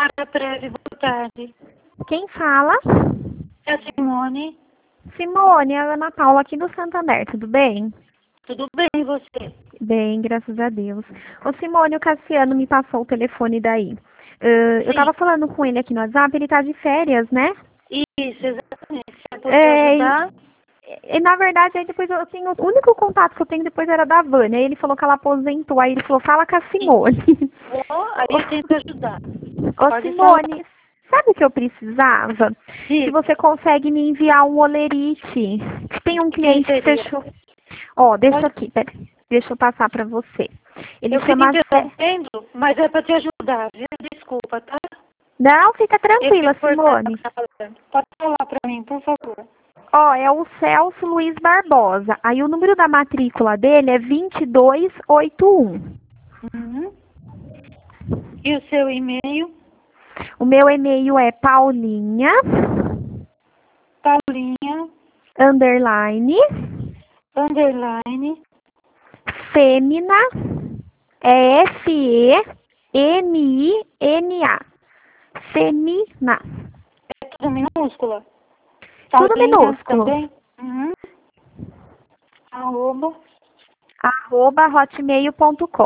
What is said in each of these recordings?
Para breve, boa tarde. Quem fala? É a Simone. Simone, é a Ana Paula aqui do Santander, tudo bem? Tudo bem, e você? Bem, graças a Deus. Ô Simone, o Cassiano me passou o telefone daí. Eu Sim, tava falando com ele aqui no WhatsApp, ele tá de férias, né? isso, exatamente. Se eu puder É, ajudar, e na verdade, aí depois eu tenho, o único contato que eu tenho depois era da Vânia. Aí ele falou que ela aposentou, aí ele falou, fala com a sim. Simone. Aí eu tento ajudar. Ô Pode falar. Simone, sabe o que eu precisava? Se Sim, você consegue me enviar um olerite. Tem um quem cliente que seria? fechou. Ó, deixa Pode. aqui, pera. Deixa eu passar pra você. Ele Eu fico chama Zé. interrompendo, mas é para te ajudar, viu? Desculpa, tá? Não, fica Eu tranquila, fico cortando o Simone. que tá falando. Pode falar para mim, por favor. Ó, é o Celso Luiz Barbosa. Aí o número da matrícula dele é 2281. Uhum. E o seu e-mail? O meu e-mail é paulinha, Paulinha, underline, underline, fêmina, é Femina. Femina. é tudo minúscula? Tudo Paulinha minúsculo. também? Uhum. Arroba. @hotmail.com.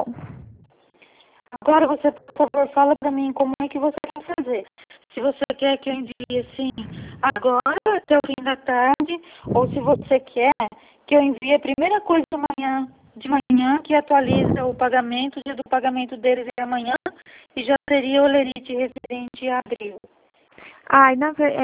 Agora você, por favor, fala para mim como é que você quer fazer. Se você quer que eu envie assim agora até o fim da tarde, ou se você quer que eu envie a primeira coisa de manhã que atualiza o pagamento, o dia do pagamento deles é amanhã, e já seria o lerite referente a abril. Ai,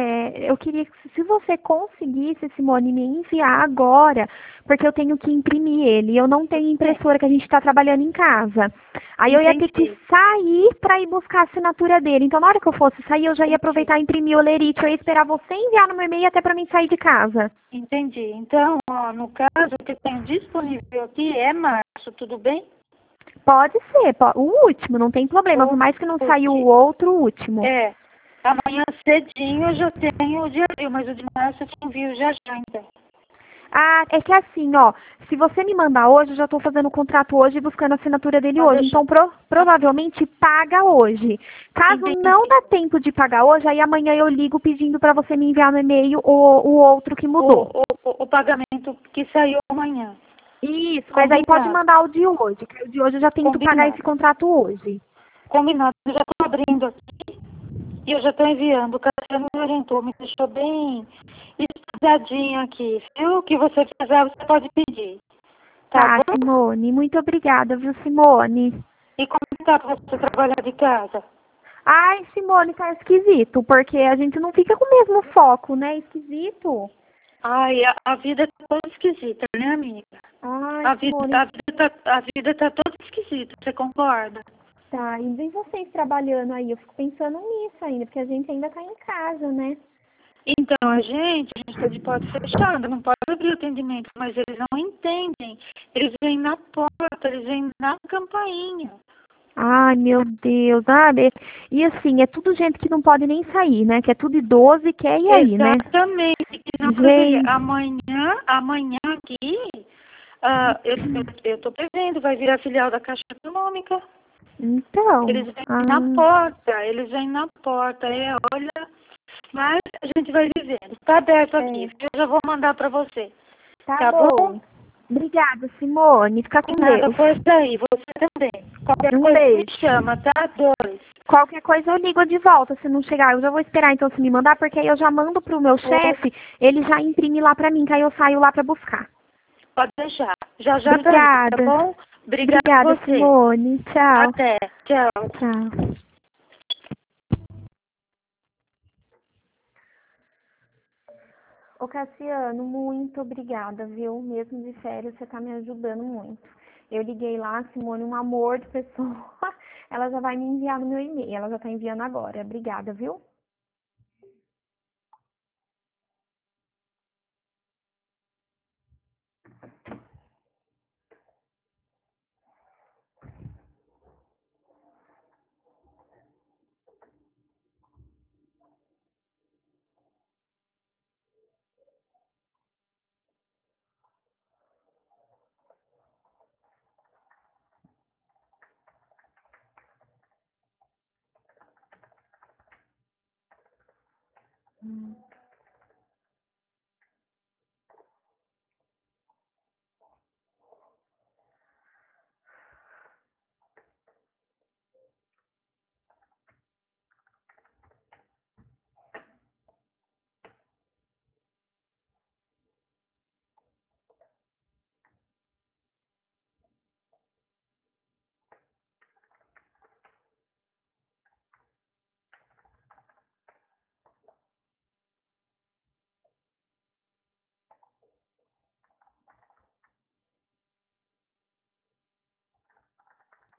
eu queria que, se você conseguisse, Simone, me enviar agora, porque eu tenho que imprimir ele. Eu não tenho É, impressora, que a gente está trabalhando em casa. Aí eu ia ter que entendi, sair para ir buscar a assinatura dele. Então, na hora que eu fosse sair, eu já ia entendi, aproveitar e imprimir o lerite. Eu ia esperar você enviar no meu e-mail até para mim sair de casa. entendi. Então, ó, no caso, o que eu tenho disponível aqui é março, tudo bem? Pode ser, o último, não tem problema. Por Ou mais que não saiu o último. outro, o último. É, amanhã cedinho eu já tenho o de abril, mas o de março eu te envio já já, então. Ah, é que assim, ó, se você me mandar hoje, eu já estou fazendo o contrato hoje e buscando a assinatura dele Pode hoje. deixar. Então, provavelmente paga hoje. Caso não Entendi. dá tempo de pagar hoje, aí amanhã eu ligo pedindo para você me enviar no e-mail o outro que O, mudou. o pagamento que saiu amanhã. Isso, mas aí pode Combinado. mandar o de hoje, que o de hoje eu já tento pagar esse Combinado. contrato hoje. Combinado. Eu já estou abrindo aqui e eu já estou enviando. O Cassiano me orientou, me deixou bem estudadinho aqui. Viu? O que você precisar, você pode pedir. Tá Tá, bom? Simone, muito obrigada, viu, Simone? E como está para você trabalhar de casa? Ai, Simone, tá esquisito, porque a gente não fica com o mesmo foco, né? Esquisito. Ai, a vida tá toda esquisita, né, amiga? Ai, A vida, Simone, a vida tá toda esquisita, você concorda? tá, e vem vocês trabalhando aí, eu fico pensando nisso ainda, porque a gente ainda tá em casa, né? Então, a gente tá de porta fechada, não pode abrir o atendimento, mas eles não entendem. Eles vêm na porta, eles vêm na campainha. Ai, meu Deus, e assim, é tudo gente que não pode nem sair, né? Que é tudo idoso e quer ir aí, né? Exatamente. E não deveria. Gente, Amanhã aqui, eu tô prevendo, vai virar filial da Caixa Econômica. então, Eles vêm na porta, olha, mas a gente vai vivendo. Está aberto aqui, é, eu já vou mandar para você. tá Tá bom? bom. Obrigada, Simone, fica com Nada, Deus. força aí, você também. Qualquer Um coisa me beijo. chama, tá? Dois. Qualquer coisa eu ligo de volta, se não chegar. Eu já vou esperar então se me mandar, porque aí eu já mando pro meu chefe, ele já imprime lá pra mim, que aí eu saio lá pra buscar. Pode deixar. Já já tá aí, tá Obrigada. bom? Obrigada a Obrigada, você. Simone. Tchau. Até. Tchau. Tchau. Ô Cassiano, muito obrigada, viu? Mesmo de férias, você tá me ajudando muito. Eu liguei lá, a Simone, um amor de pessoa. Ela já vai me enviar no meu e-mail. Ela já tá enviando agora. Obrigada, viu?